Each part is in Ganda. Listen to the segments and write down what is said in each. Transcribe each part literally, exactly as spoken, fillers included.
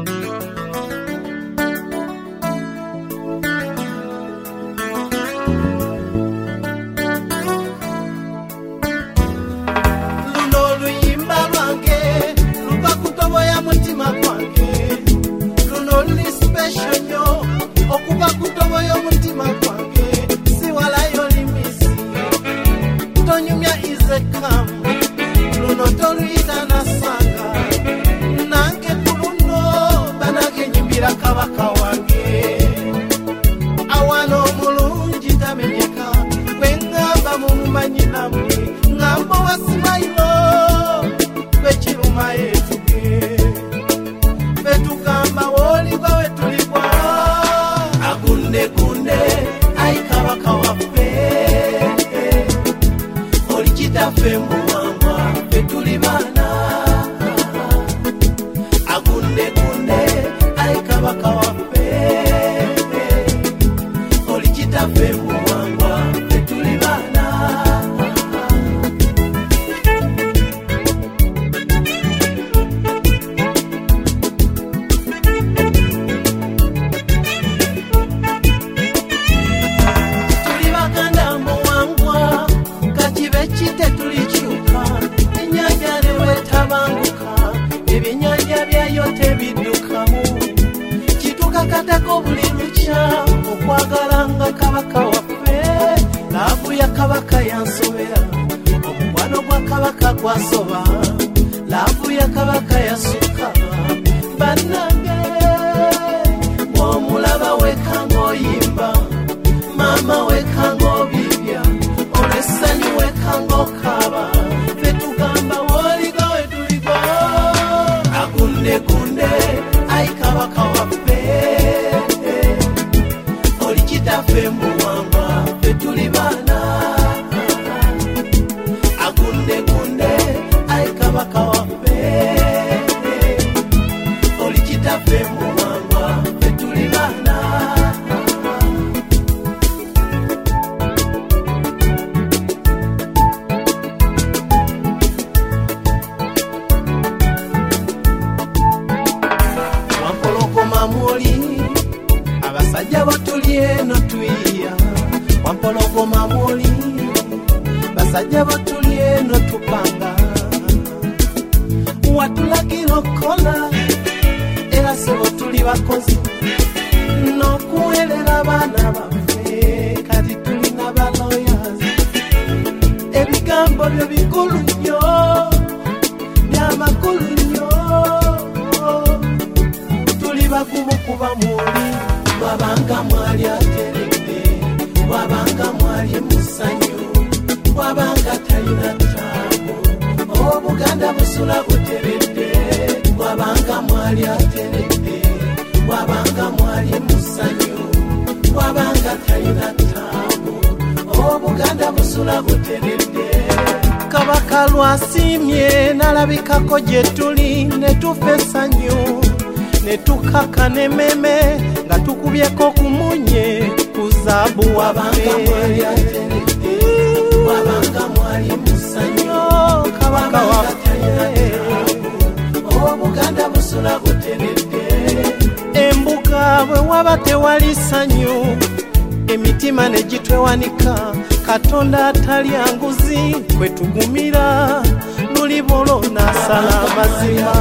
emitima negitwewanika Katonda atali anguzi kwetugumira nulibolo nasala mazima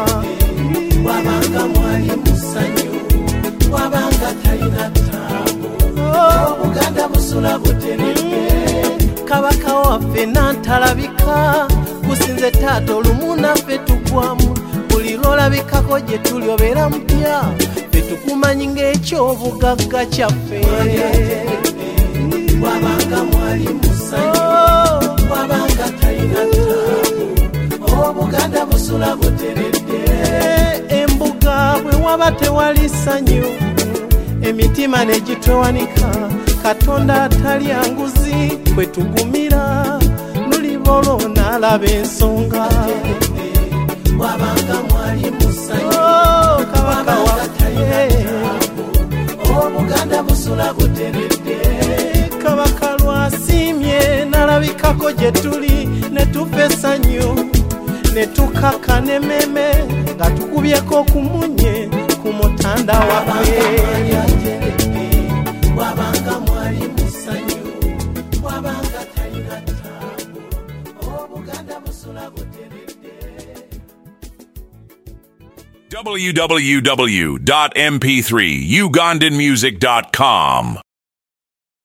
wabanga mwali musanyu wabanga talina tabu obuganda busula butereke kabaka waffe nantalabika kusinze taata olumuna ffe tugwamu buli lwolabikako gye tuli obeera mutya ffe tukumanyi ng'ekyobugagga kyaffe wabanga mwali musanyu wabanga talina tabu obuganda busula butereke embuga bwe waba tewali ssanyu emitima negitwewanika Katonda atali anguzi kwetugumira nulibolo nalaba ensonga wabanga mwali musanyu oh, kabaka waffe obuganda busula butereke kabaka lwasimye nalabikako gye tuli netufa essanyu netukaka n'emmeme nga tukubyeko ku munye ku mutanda waffe. Wabanga mwali musanyu, wabanga talina taabu, obuganda busula buteredde. w w w dot m p three ugandan music dot com